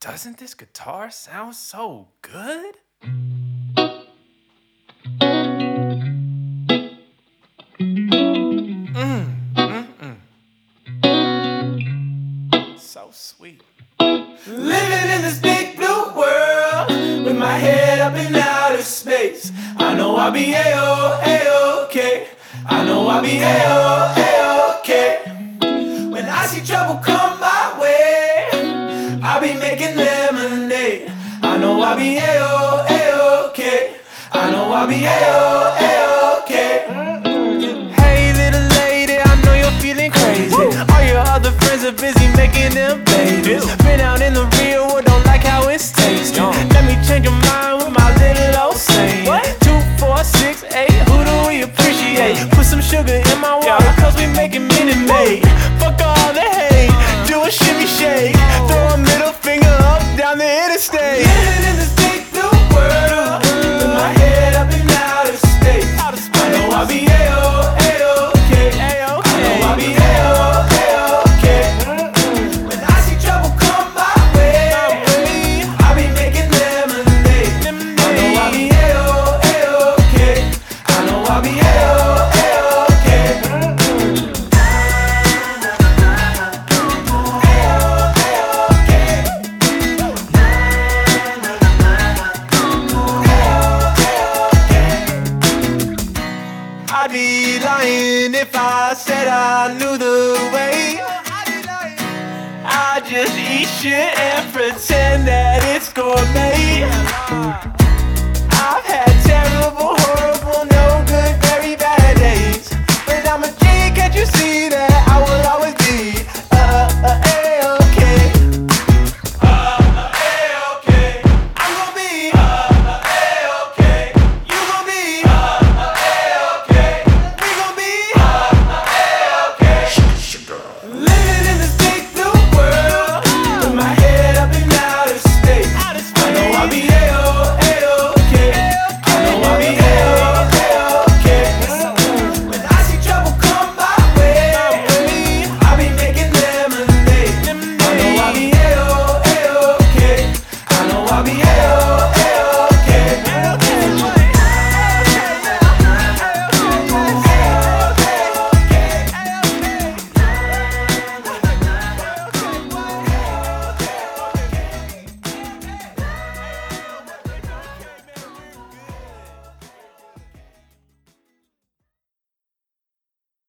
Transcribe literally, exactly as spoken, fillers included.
Doesn't this guitar sound so good? Mm, mm, mm. So sweet. Living in this big blue world with my head up in outer space. I know I'll be A-O, A-OK. I know I'll be A-O, A-OK. When I see trouble come my way, I'll be making lemonade. I know I'll be A-O, A-OK. I know I'll be A-O, A-OK. Hey little lady, I know you're feeling crazy. All your other friends are busy making them babies. Been out in the real world, don't like how it's tasting. Let me change your mind with my little old saying. Two, four, six, eight, who do we appreciate? Put some sugar in my water, cause we making Minute Maid. Fuck all the hate, do a shimmy shake. Throw a middle finger up down the interstate. Living in this big blue world with my head up in outer space. I know I'll be A-O, A-OK. I know I'll be A-O, A-OK. When I see trouble come my way, I'll be making lemonade. I know I'll be A-O, A-OK. I know I'll be A-O, A-OK. I'd be lying if I said I knew the way. I just eat shit and pretend that it's gourmet.